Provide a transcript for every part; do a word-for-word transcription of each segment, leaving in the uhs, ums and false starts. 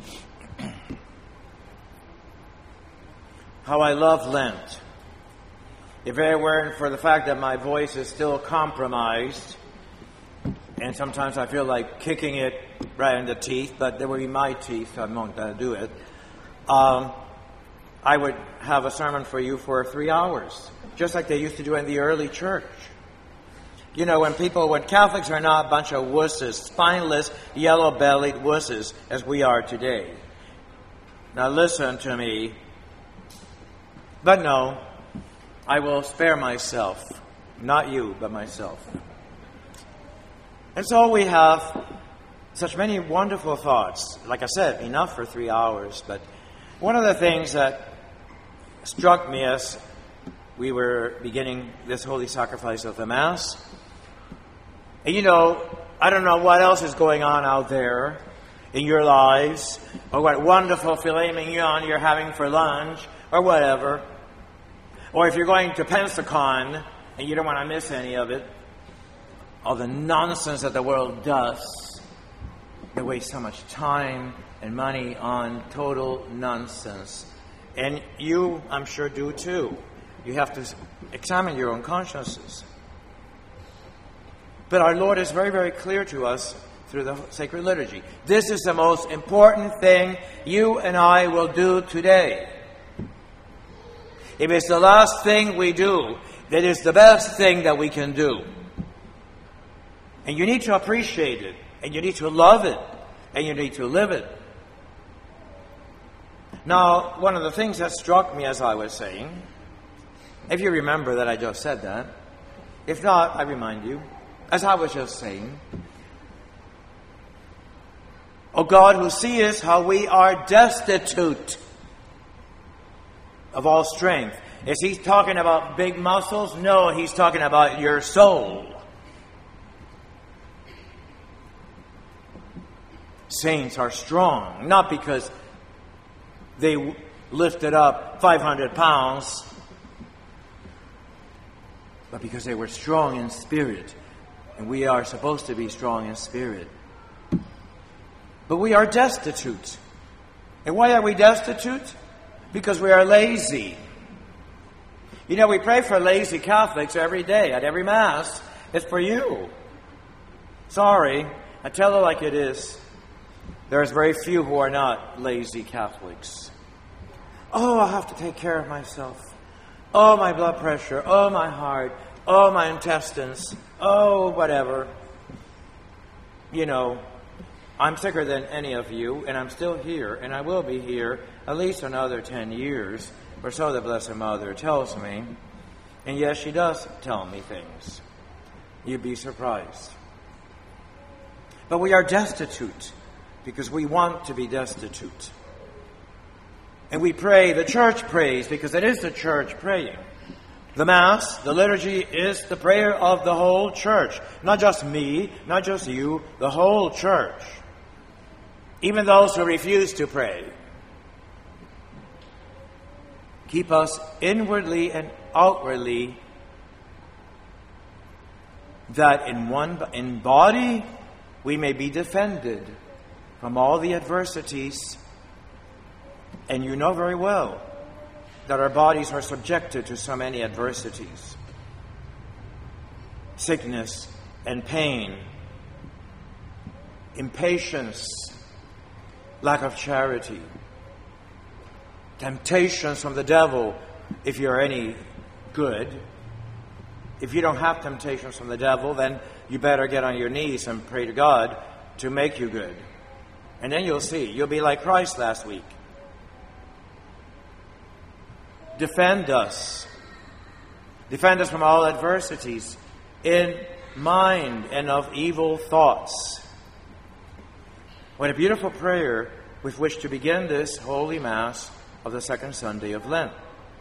How I love Lent. If it weren't for the fact that my voice is still compromised, and sometimes I feel like kicking it right in the teeth, but they would be my teeth, so I won't uh, do it. Um, I would have a sermon for you for three hours, just like they used to do in the early church. You know, when people, when Catholics are not a bunch of wusses, spineless, yellow-bellied wusses, as we are today. Now listen to me. But no, I will spare myself. Not you, but myself. And so we have such many wonderful thoughts. Like I said, enough for three hours. But one of the things that struck me as we were beginning this holy sacrifice of the Mass, and you know, I don't know what else is going on out there in your lives, or what wonderful filet mignon you're having for lunch, or whatever. Or if you're going to Pensacon and you don't want to miss any of it, all the nonsense that the world does. They waste so much time and money on total nonsense. And you, I'm sure, do too. You have to examine your own consciences. But our Lord is very, very clear to us through the sacred liturgy. This is the most important thing you and I will do today. If it's the last thing we do, that is the best thing that we can do. And you need to appreciate it, and you need to love it, and you need to live it. Now, one of the things that struck me as I was saying, if you remember that I just said that, if not, I remind you, as I was just saying, O God, who seest how we are destitute of all strength. Is he talking about big muscles? No, he's talking about your soul. Saints are strong, not because they lifted up five hundred pounds, but because they were strong in spirit. And we are supposed to be strong in spirit. But we are destitute. And why are we destitute? Because we are lazy. You know, we pray for lazy Catholics every day at every Mass. It's for you. Sorry, I tell it like it is. There's very few who are not lazy Catholics. Oh, I have to take care of myself. Oh, my blood pressure. Oh, my heart. Oh, my intestines. Oh, whatever. You know, I'm sicker than any of you, and I'm still here, and I will be here at least another ten years, or so the Blessed Mother tells me. And yes, she does tell me things. You'd be surprised. But we are destitute because we want to be destitute. And we pray, the church prays, because it is the church praying. The Mass, the liturgy, is the prayer of the whole church. Not just me, not just you, the whole church. Even those who refuse to pray. Keep us inwardly and outwardly, that in one in body we may be defended from all the adversities. And you know very well that our bodies are subjected to so many adversities. Sickness and pain, impatience, lack of charity, temptations from the devil, if you're any good. If you don't have temptations from the devil, then you better get on your knees and pray to God to make you good. And then you'll see. You'll be like Christ last week. Defend us. Defend us from all adversities in mind and of evil thoughts. What a beautiful prayer with which to begin this Holy Mass of the second Sunday of Lent.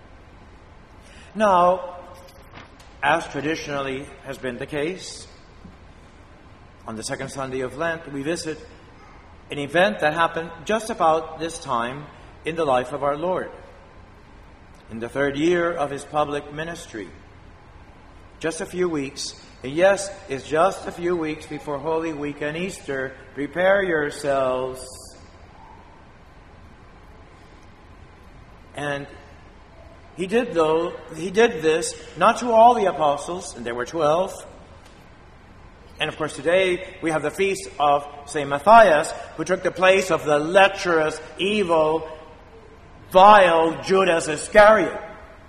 Now, as traditionally has been the case, on the second Sunday of Lent, we visit an event that happened just about this time in the life of our Lord. In the third year of his public ministry. Just a few weeks. And yes, it's just a few weeks before Holy Week and Easter. Prepare yourselves. And he did though he did this not to all the apostles, and there were twelve. And of course today we have the feast of Saint Matthias, who took the place of the lecherous, evil, vile Judas Iscariot,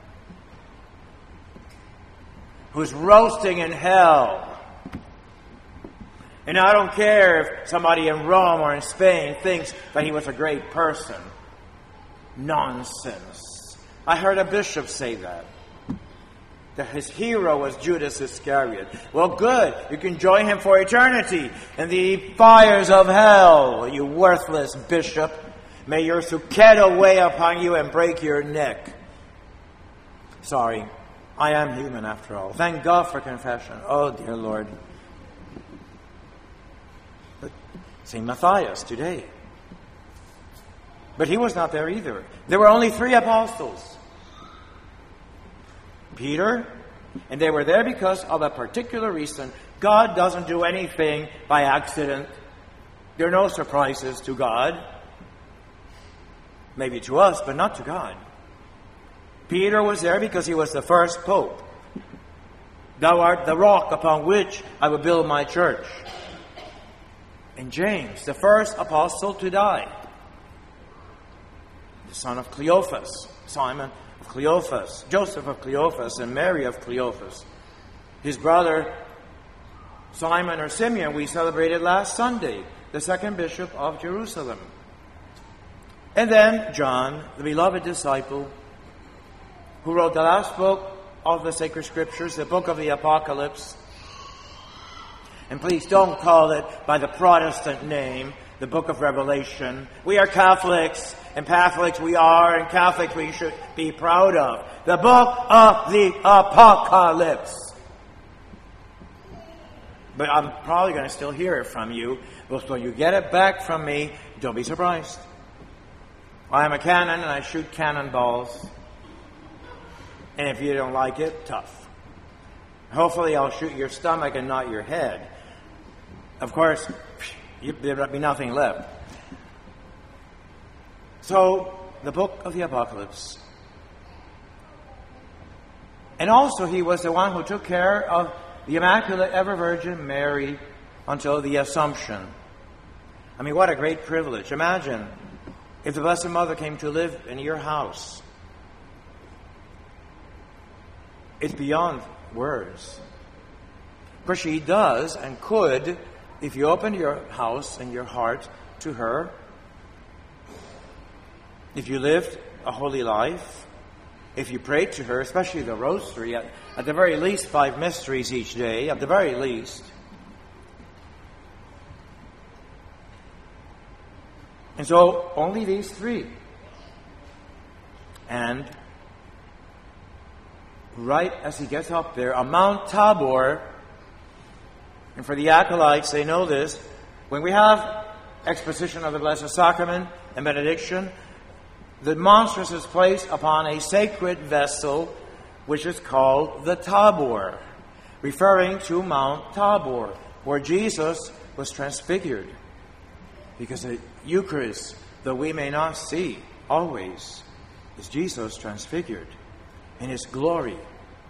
who's roasting in hell. And I don't care if somebody in Rome or in Spain thinks that he was a great person. Nonsense. I heard a bishop say that. That his hero was Judas Iscariot. Well, good. You can join him for eternity in the fires of hell, you worthless bishop. May your sukketa weigh upon you and break your neck. Sorry. I am human after all. Thank God for confession. Oh, dear Lord. But Saint Matthias today. But he was not there either. There were only three apostles. Peter, and they were there because of a particular reason. God doesn't do anything by accident. There are no surprises to God. Maybe to us, but not to God. Peter was there because he was the first pope. Thou art the rock upon which I will build my church. And James, the first apostle to die. The son of Cleophas, Simon of Cleophas, Joseph of Cleophas, and Mary of Cleophas. His brother, Simon or Simeon, we celebrated last Sunday, the second bishop of Jerusalem. And then John, the beloved disciple, who wrote the last book of the sacred scriptures, the book of the Apocalypse. And please don't call it by the Protestant name, the book of Revelation. We are Catholics, and Catholics we are, and Catholics we should be proud of. The book of the Apocalypse. But I'm probably going to still hear it from you. Well, so you get it back from me, don't be surprised. I am a cannon, and I shoot cannonballs. And if you don't like it, tough. Hopefully I'll shoot your stomach and not your head. Of course, there'll be nothing left. So, the book of the Apocalypse. And also he was the one who took care of the Immaculate Ever Virgin Mary until the Assumption. I mean, what a great privilege. Imagine if the Blessed Mother came to live in your house. It's beyond words. For she does and could, if you opened your house and your heart to her, if you lived a holy life, if you prayed to her, especially the rosary, at, at the very least five mysteries each day, at the very least. And so, only these three. And right as he gets up there on Mount Tabor, and for the acolytes, they know this, when we have exposition of the Blessed Sacrament and benediction, the monstrance is placed upon a sacred vessel which is called the Tabor, referring to Mount Tabor, where Jesus was transfigured. Because the Eucharist, though we may not see always, is Jesus transfigured in His glory.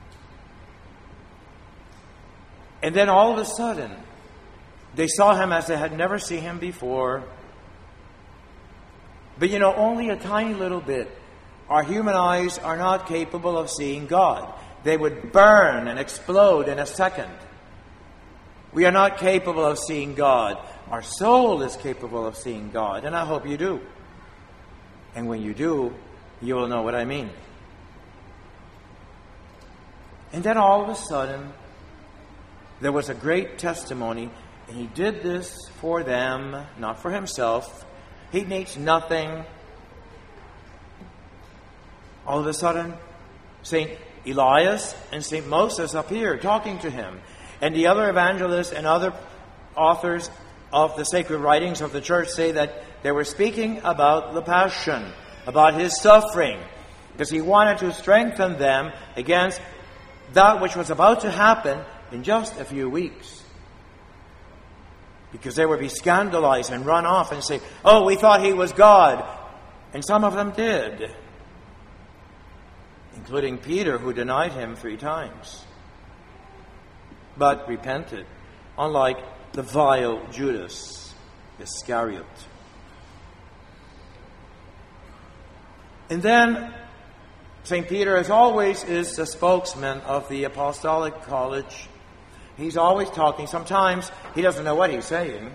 And then all of a sudden, they saw Him as they had never seen Him before. But you know, only a tiny little bit. Our human eyes are not capable of seeing God. They would burn and explode in a second. We are not capable of seeing God. Our soul is capable of seeing God, and I hope you do. And when you do, you will know what I mean. And then all of a sudden, there was a great testimony, and He did this for them, not for Himself. He needs nothing. All of a sudden, Saint Elias and Saint Moses appear talking to Him. And the other evangelists and other authors of the sacred writings of the church say that they were speaking about the Passion, about His suffering, because He wanted to strengthen them against that which was about to happen in just a few weeks. Because they would be scandalized and run off and say, oh, we thought He was God. And some of them did. including Peter, who denied him three times, but repented, unlike the vile Judas Iscariot. And then Saint Peter, as always, is the spokesman of the Apostolic College. He's always talking. Sometimes he doesn't know what he's saying,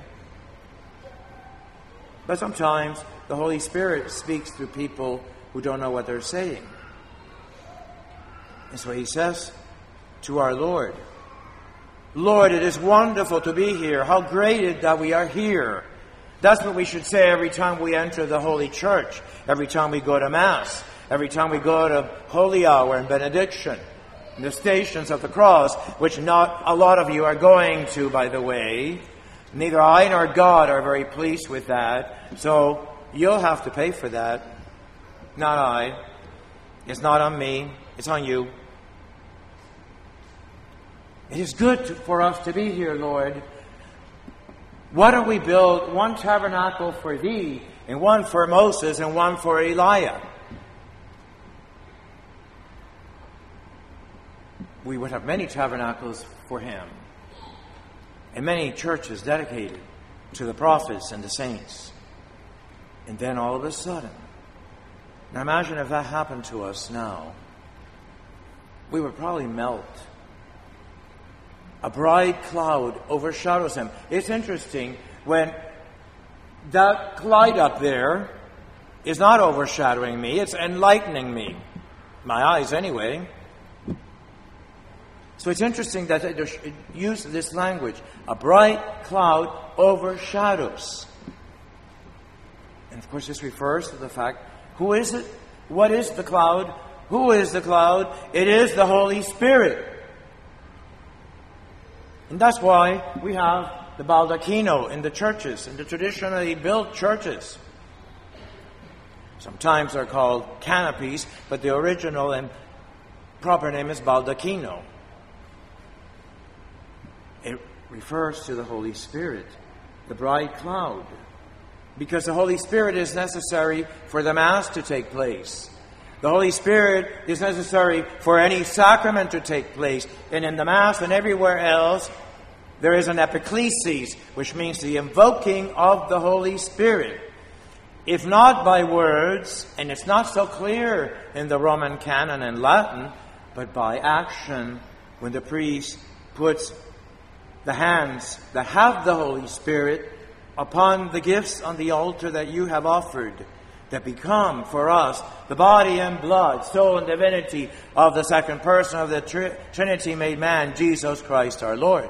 but sometimes the Holy Spirit speaks through people who don't know what they're saying. And so he says to our Lord, Lord, it is wonderful to be here. How great it that we are here. That's what we should say every time we enter the Holy Church, every time we go to Mass, every time we go to Holy Hour and Benediction, and the Stations of the Cross, which not a lot of you are going to, by the way. Neither I nor God are very pleased with that, so you'll have to pay for that. Not I. It's not on me. It's on you. It is good to, for us to be here, Lord. Why don't we build one tabernacle for Thee, and one for Moses, and one for Elijah? We would have many tabernacles for Him, and many churches dedicated to the prophets and the saints. And then all of a sudden, now imagine if that happened to us now. We would probably melt. A bright cloud overshadows Him. It's interesting when that cloud up there is not overshadowing me, it's enlightening me. My eyes, anyway. So it's interesting that it uses this language. A bright cloud overshadows. And of course, this refers to the fact, who is it? What is the cloud? Who is the cloud? It is the Holy Spirit. And that's why we have the baldacchino in the churches, in the traditionally built churches. Sometimes they're called canopies, but the original and proper name is baldacchino. It refers to the Holy Spirit, the bright cloud, because the Holy Spirit is necessary for the Mass to take place. The Holy Spirit is necessary for any sacrament to take place. And in the Mass and everywhere else, there is an epiclesis, which means the invoking of the Holy Spirit. If not by words, and it's not so clear in the Roman canon in Latin, but by action, when the priest puts the hands that have the Holy Spirit upon the gifts on the altar that you have offered, that become for us the body and blood, soul and divinity of the second person of the Tr- Trinity made man, Jesus Christ our Lord.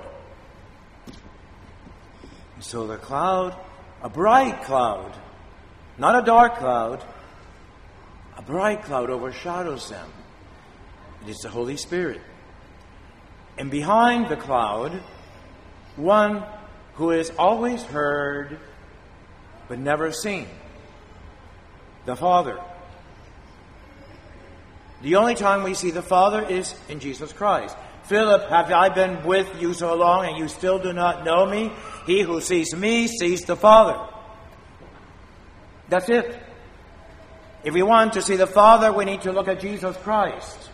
So the cloud, a bright cloud, not a dark cloud, a bright cloud overshadows them. It is the Holy Spirit. And behind the cloud, one who is always heard but never seen, the Father. The only time we see the Father is in Jesus Christ. Philip, have I been with you so long and you still do not know me? He who sees me sees the Father. That's it. If we want to see the Father, we need to look at Jesus Christ.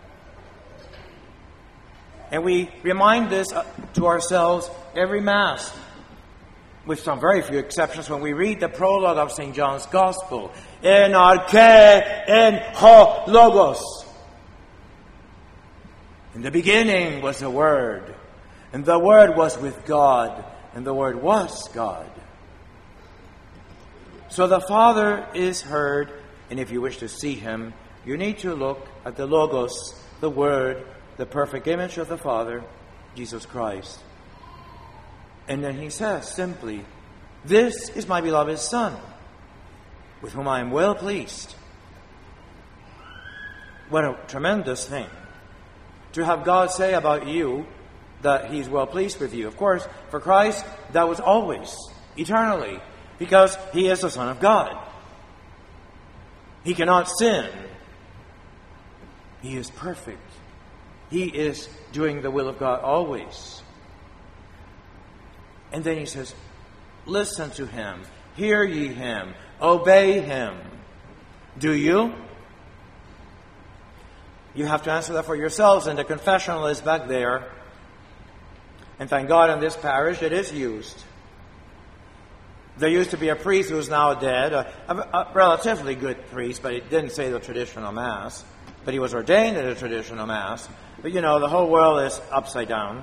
And we remind this to ourselves every Mass, with some very few exceptions, when we read the prologue of Saint John's Gospel. En arche en ho logos. In the beginning was the Word, and the Word was with God, and the Word was God. So the Father is heard, and if you wish to see Him, you need to look at the Logos, the Word, the perfect image of the Father, Jesus Christ. And then He says simply, "This is my beloved Son, with whom I am well pleased." What a tremendous thing to have God say about you that He's well pleased with you. Of course, for Christ, that was always, eternally, because He is the Son of God. He cannot sin. He is perfect. He is doing the will of God always. And then He says, listen to Him, hear ye Him, obey Him. Do you? You have to answer that for yourselves, and the confessional is back there. And thank God in this parish it is used. There used to be a priest who's now dead, a, a, a relatively good priest, but he didn't say the traditional Mass. But he was ordained in the traditional Mass. But you know, the whole world is upside down.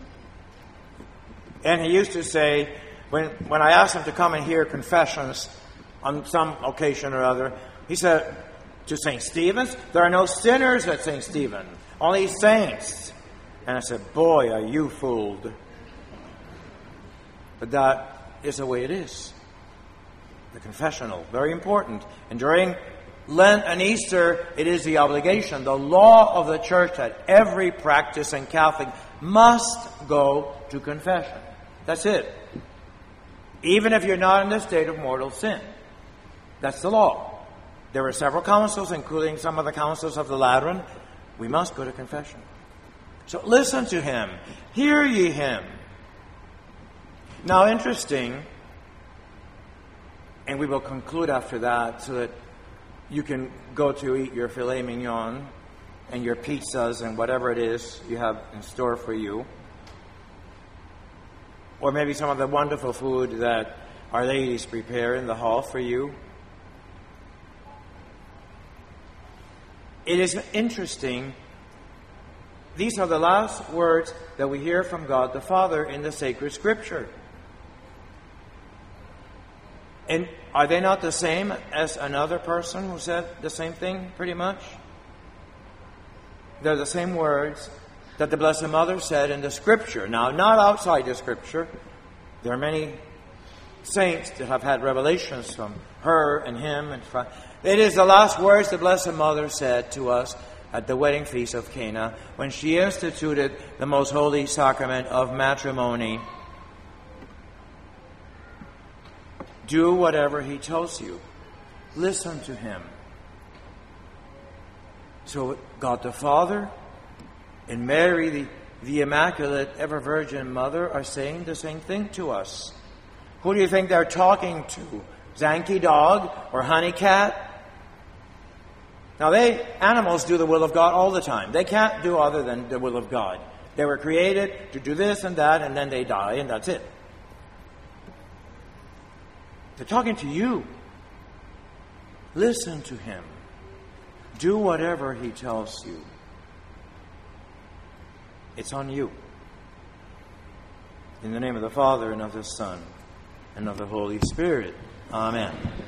And he used to say, when, when I asked him to come and hear confessions on some occasion or other, he said to Saint Stephen's, there are no sinners at Saint Stephen, only saints. And I said, boy, are you fooled. But that is the way it is. The confessional, very important. And during Lent and Easter, it is the obligation, the law of the Church, that every practicing Catholic must go to confession. That's it. Even if you're not in the state of mortal sin. That's the law. There were several councils, including some of the councils of the Lateran. We must go to confession. So listen to him. Hear ye him. Now, interesting, and we will conclude after that so that you can go to eat your filet mignon and your pizzas and whatever it is you have in store for you. Or maybe some of the wonderful food that our ladies prepare in the hall for you. It is interesting. These are the last words that we hear from God the Father in the sacred Scripture. And are they not the same as another person who said the same thing, pretty much? They're the same words that the Blessed Mother said in the Scripture. Now, not outside the Scripture. There are many saints that have had revelations from her and him. And from... It is the last words the Blessed Mother said to us at the wedding feast of Cana when she instituted the most holy sacrament of matrimony. Do whatever he tells you. Listen to him. So God the Father and Mary, the, the Immaculate Ever Virgin Mother, are saying the same thing to us. Who do you think they're talking to? Zanky Dog or Honey Cat? Now, they, animals do the will of God all the time. They can't do other than the will of God. They were created to do this and that, and then they die, and that's it. They're talking to you. Listen to him. Do whatever he tells you. It's on you. In the name of the Father, and of the Son, and of the Holy Spirit. Amen.